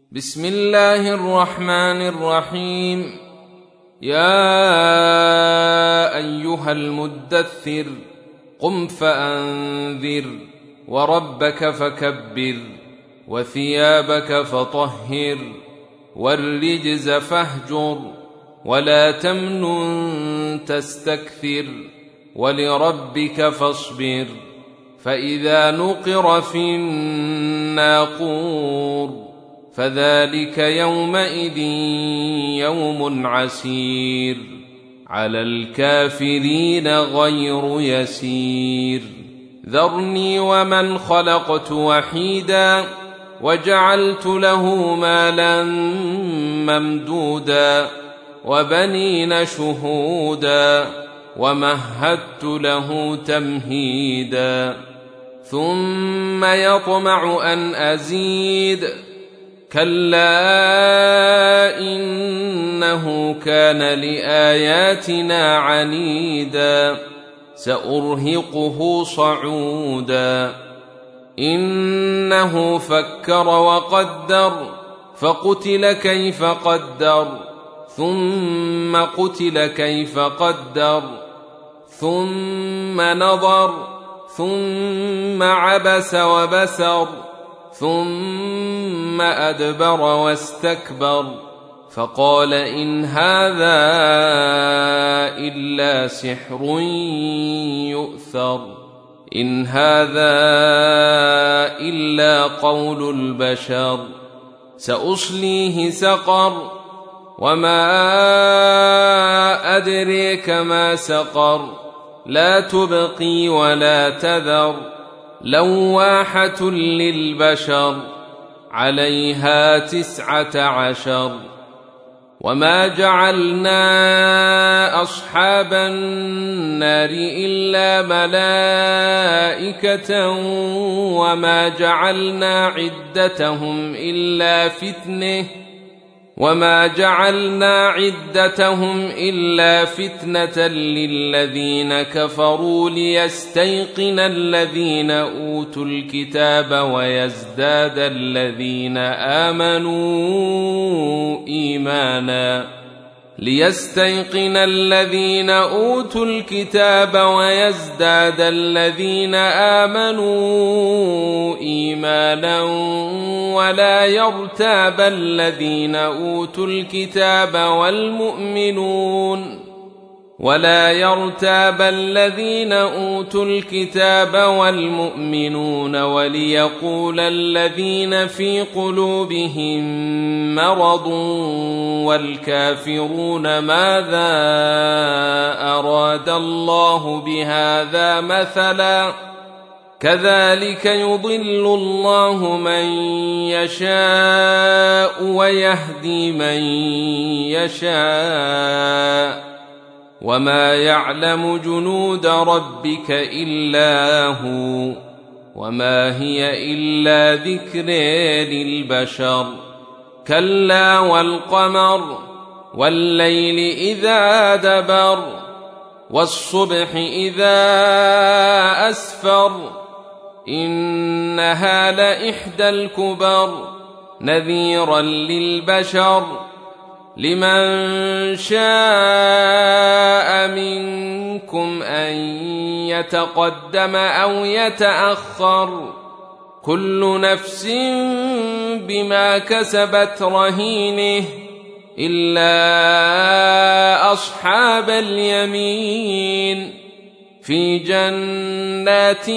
بسم الله الرحمن الرحيم. يا أيها المدثر قم فأنذر وربك فكبر وثيابك فطهر والرجز فاهجر ولا تمنن تستكثر ولربك فاصبر. فإذا نقر في الناقور فذلك يومئذ يوم عسير على الكافرين غير يسير. ذرني ومن خلقت وحيدا وجعلت له مالا ممدودا وبنين شهودا ومهدت له تمهيدا ثم يطمع أن أزيد كلا إنه كان لآياتنا عنيدا سأرهقه صعودا. إنه فكر وقدر فقتل كيف قدر ثم قتل كيف قدر ثم نظر ثم عبس وبسر ثم أدبر واستكبر فقال إن هذا إلا سحر يؤثر إن هذا إلا قول البشر. سأصليه سقر وما أدريك ما سقر لا تبقي ولا تذر لواحة للبشر عليها 19. وما جعلنا أصحاب النار إلا ملائكة وما جعلنا عدتهم إلا فتنة للذين كفروا ليستيقن الذين أوتوا الكتاب ويزداد الذين آمنوا إيمانا ولا يرتاب الذين أوتوا الكتاب والمؤمنون وليقول الذين في قلوبهم مرض والكافرون ماذا أراد الله بهذا مثلا كذلك يضل الله من يشاء ويهدي من يشاء وما يعلم جنود ربك إلا هو وما هي إلا ذكر للبشر. كلا والقمر والليل إذا دبر والصبح إذا أسفر إنها لإحدى الكبر نذيرا للبشر لمن شاء منكم أن يتقدم أو يتأخر كل نفس بما كسبت رهينه إلا أصحاب اليمين في جنات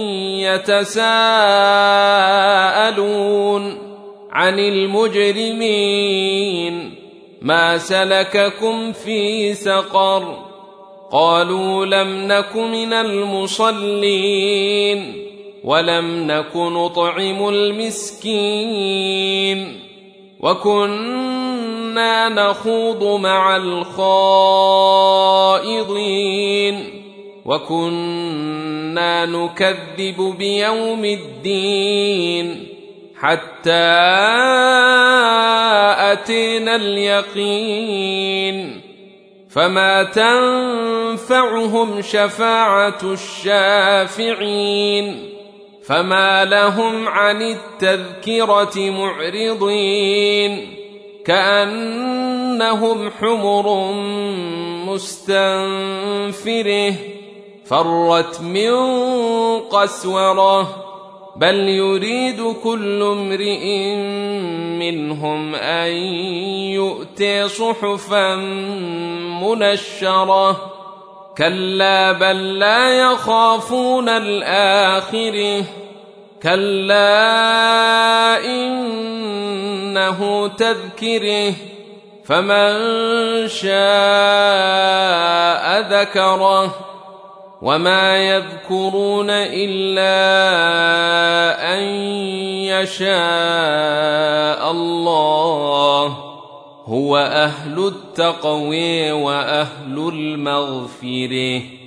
يتساءلون عن المجرمين ما سلككم في سقر قالوا لم نك من المصلين ولم نك نطعم المسكين وكنا نخوض مع الخائضين وكنا نكذب بيوم الدين حتى أتينا اليقين فما تنفعهم شفاعة الشافعين فما لهم عن التذكرة معرضين كأنهم حمر مستنفره فرت من قسورة بل يريد كل امرئ منهم أن يؤتي صحفا منشرة كلا بل لا يخافون الآخرة كلا إنه تذكره فمن شاء ذكره وما يذكرون إلا أن يشاء الله هو أهل التقوى وأهل المغفرة